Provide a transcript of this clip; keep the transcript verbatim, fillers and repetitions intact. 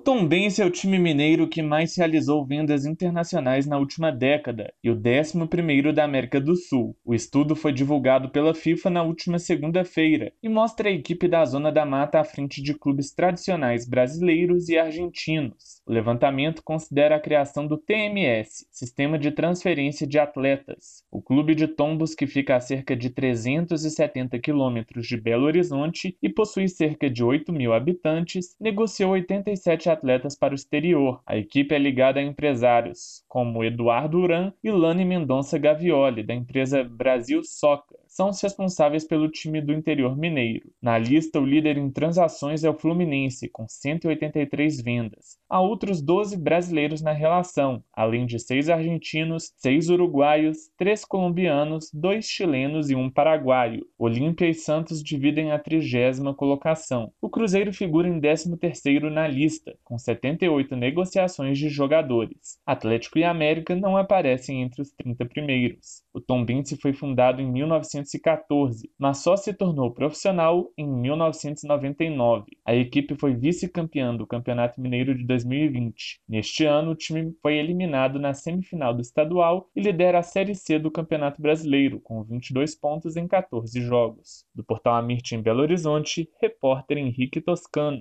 Tombense é o time mineiro que mais realizou vendas internacionais na última década e o décimo primeiro da América do Sul. O estudo foi divulgado pela FIFA na última segunda-feira e mostra a equipe da Zona da Mata à frente de clubes tradicionais brasileiros e argentinos. O levantamento considera a criação do T M S, Sistema de Transferência de Atletas. O clube de Tombos, que fica a cerca de trezentos e setenta quilômetros de Belo Horizonte e possui cerca de oito mil habitantes, negociou oitenta e sete atletas para o exterior. A equipe é ligada a empresários como Eduardo Uran e Lani Mendonça Gavioli, da empresa Brasil Soccer. São os responsáveis pelo time do interior mineiro. Na lista, o líder em transações é o Fluminense, com cento e oitenta e três vendas. Há outros doze brasileiros na relação, além de seis argentinos, seis uruguaios, três colombianos, dois chilenos e um paraguaio. Olímpia e Santos dividem a trigésima colocação. O Cruzeiro figura em décimo terceiro na lista, com setenta e oito negociações de jogadores. Atlético e América não aparecem entre os trinta primeiros. O Tombense foi fundado em mil novecentos e quatorze, mas só se tornou profissional em mil novecentos e noventa e nove. A equipe foi vice-campeã do Campeonato Mineiro de dois mil e vinte. Neste ano, o time foi eliminado na semifinal do estadual e lidera a Série C do Campeonato Brasileiro, com vinte e dois pontos em quatorze jogos. Do Portal Amirte em Belo Horizonte, repórter Henrique Toscano.